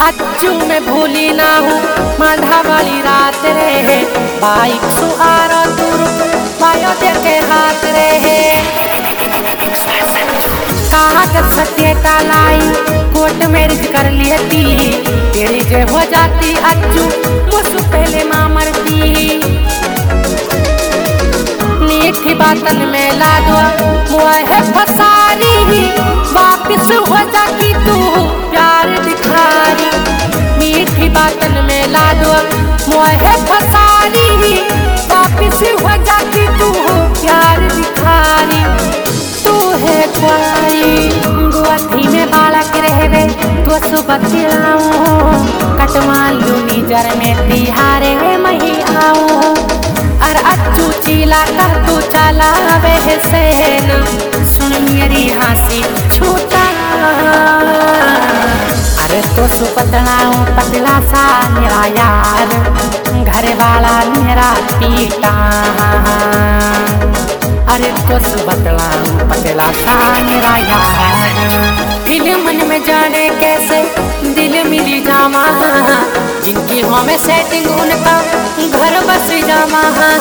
अच्छू में भूली ना हूँ मांधा वाली रात रे, बाइक सुहारा दूर पायो देखे हाथ रे। कहाँ कर सत्य का लाई कोर्ट मैरिज कर लिए थी, तेरी जे हो जाती अच्छू मुझसे पहले माँ मरती। मीठी बातन में ला दो मुँह फसारी, वापिस हो जाती तू प्यार दिखारी। मीठी बातन में ला दो मुँह फसारी, वापिस हो जाती तू प्यार दिखारी। तू है कोई गुआथी में बालक रहवे तो सुबह चिल्लाऊं, कटवा लू निजर में तिहारे मही आऊं। और अच्छू चीला का तू चला वे सहन, सुन मेरी हंसी छूटा। अरे तो सुपतलाऊं पतला सा मेरा यार, घर वाला मेरा पीटा। अरे तो सुपतलाऊं पतला सा मेरा यार, दिल मन में जाने कैसे दिल मिली जामा, जिनकी हमें सेटिंग उनका घर बस जामा।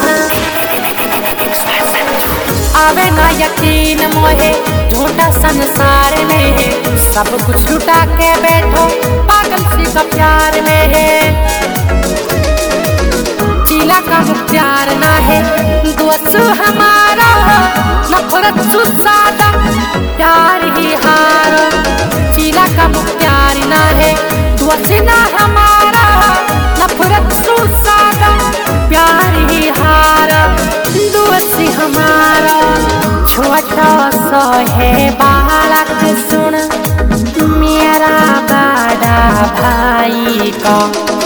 आवे ना यकीन मोहे झूठा संसार में, सब कुछ लुटा के बैठो पागल सी का प्यार में। चीला का प्यार ना है दोस्त हमारा, नफरत सुसादा प्यार ही हारो। चीला का प्यार ना है दोस्त ना हमारा, नफरत सुसादा प्यार ही हारा। दोस्त हमारा छोटा सा है बालक, सुन मेरा बड़ा भाई को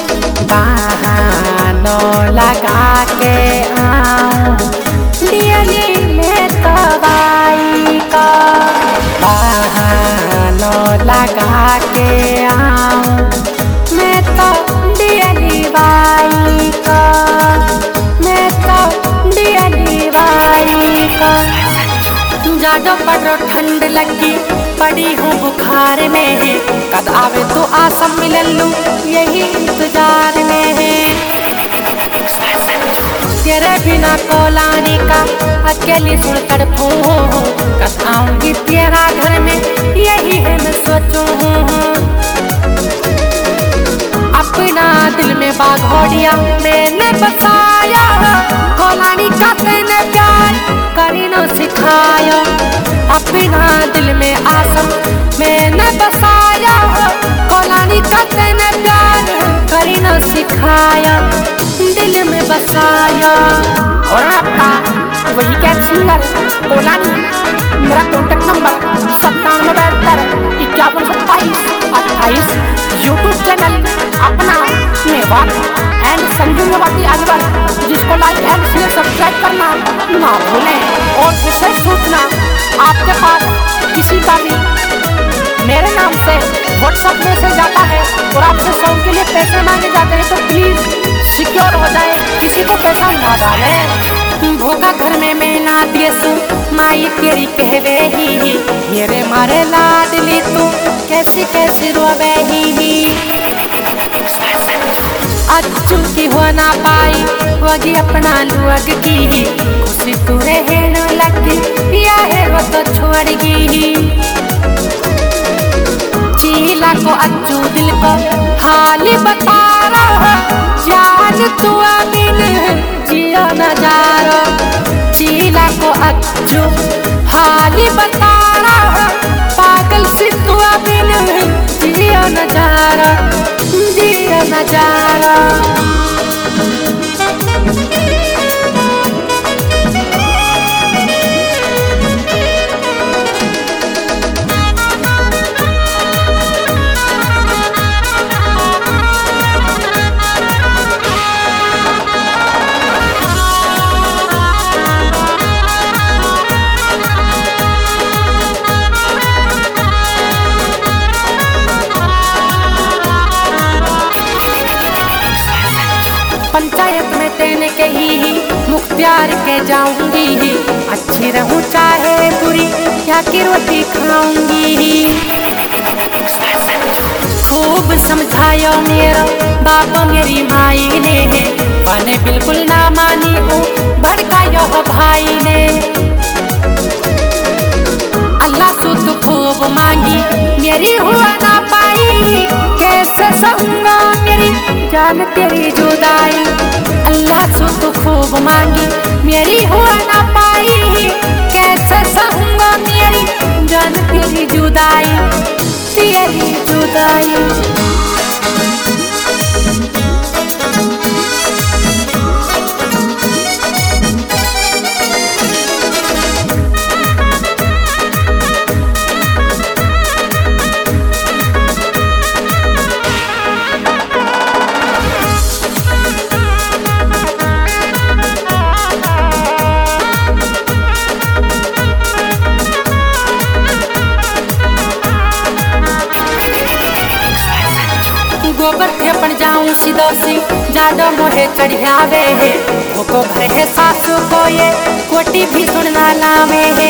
बहानों लगा के आऊं, दिल्ली में तबाई का बहानों लगा के आऊं। मैं तो दिल्ली बाई का, मैं तो दिल्ली बाई का। जाडो पड़ो ठंड लगी पड़ी हूँ बुखार में, कद आवे तो आसम मिलन लूं यही इंतजार में है। तेरे बिना कोलानी का अकेली सुन तड़पूं, कद आऊंगी तेरा घर में यही है मैं सोचूं। अपना दिल में बाघोड़िया मैंने बसाया, कोलानी का तेने प्यार करी न सिखाया। अपना दिल में आसम मैंने बसाया, कोलानी का तेने प्यार करी न सिखाया। दिल में बसाया और अपना वही कैब सिंगर कोलानी, मेरा कॉन्टेक्ट नंबर 9772512728। यूट्यूब चैनल अपना मेवात एंड संजू मेवाती अजवर, जिसको लाइक एंड शेयर सब्सक्राइब करना ना भूलें। और विशेष सूचना आपके पास किसी का भी मेरे नाम से व्हाट्सएप मैसेज आता है और आपसे सॉन्ग के लिए पैसे मांगे जाते हैं, तो प्लीज सिक्योर हो जाए, किसी को पैसा ना डाले। भूखा घर में मैं ना दियसू माई तेरी कहवे ही, मेरे मारे लाडली तू कैसी कैसी रोवे ही। अच्छू की हो ना पाई वगी अपना लुअग की, खुशी तू रहने लगी या है वो तो छोड़गी। चीला को अच्छू दिल को हाल बता रहा, जान तू अमीन जिया नजारा। चीला को अच्छू हाल बता रहा, पागल सी तू अमीन जिया नजारा, जिया नजारा। पंचायत में तेने के ही मुख्तियार के जाऊंगी, अच्छी रहूं चाहे बुरी क्या की रोटी खाऊंगी। खूब समझायो मेरा बाप मेरी माई ने, मैंने बिल्कुल ना मानी हूँ, भड़कायो भाई ने। अल्लाह से तो खूब मांगी मेरी हुआ ना पाई, कैसे सहूंगा मेरी जान तेरी जुदाई। अल्लाह से तो खूब मांगी मेरी हुआ ना पाई, कैसे सहूंगा मेरी जान तेरी जुदाई, तेरी जुदाई। गोबर फेपन जाऊं सिदोसी जादो मोहे चढ़ियावे है, भूको भर है सासू को ये कोटी भी सुनना लावे है।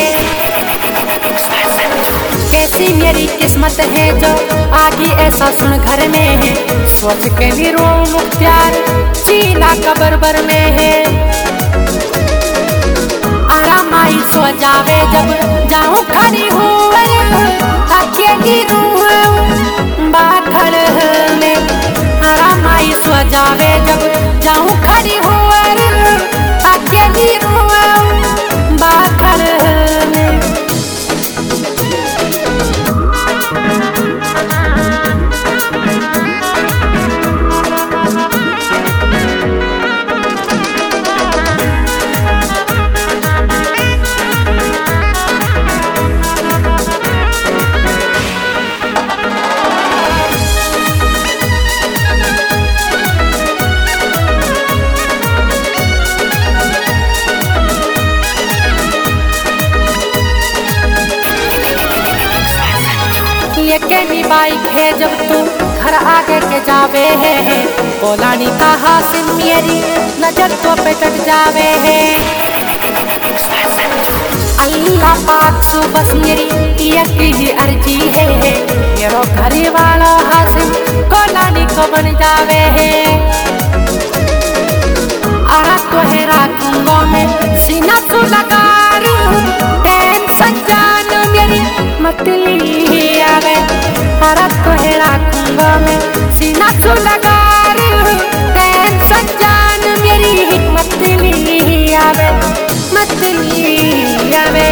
कैसी मेरी किस्मत है जो आगे ऐसा सुन घर में है, सोच के निरो मुख्तियार चीला कबर में है। आराम आई सो जावे जब जाऊं खड़ी हूँ अकेली बाखड़ में, आराम आई सो जावे जब जाऊं खड़ी हूँ अकेली बाखड़ में। ये बाइक है जब तू घर आगे के जावे है, बोलानी का हासिल मेरी नजर तो पे तक जावे है। अल्लाह पाक सु बस मेरी एक ही अर्जी है, मेरा घर वाला हासिल कोलानी को बन जावे है। आरा तो है राखूंगा मैं सीना तो लगा रूं, टेंशन जान मेरी मतली आवे। आरा तो है राखूंगा मैं सीना तो लगा रूं, टेंशन जान मेरी मतली आवे, मतली आवे।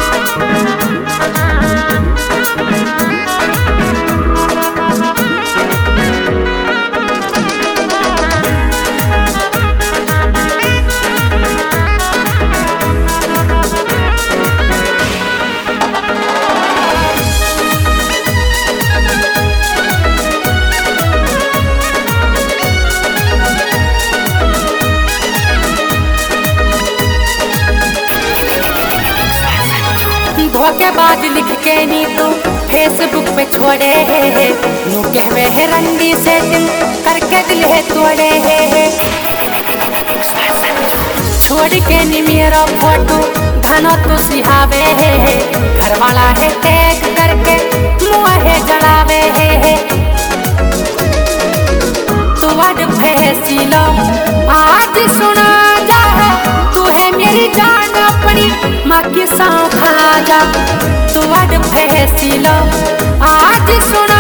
धोखेबाज लिख के नी तू फेसबुक पे छोड़े है, नू कहवे है रंडी से दिल करके दिल है तोड़े है। छोड़ के नी मेरा फोटो धनो तू सिहावे है, घर वाला है टैग करके मुँह है जलावे है। तू वड फैसलो आज सुना जा, तू है मेरी जान अपनी माँ की सौं खा जा। तू वड फैसलो आज सुना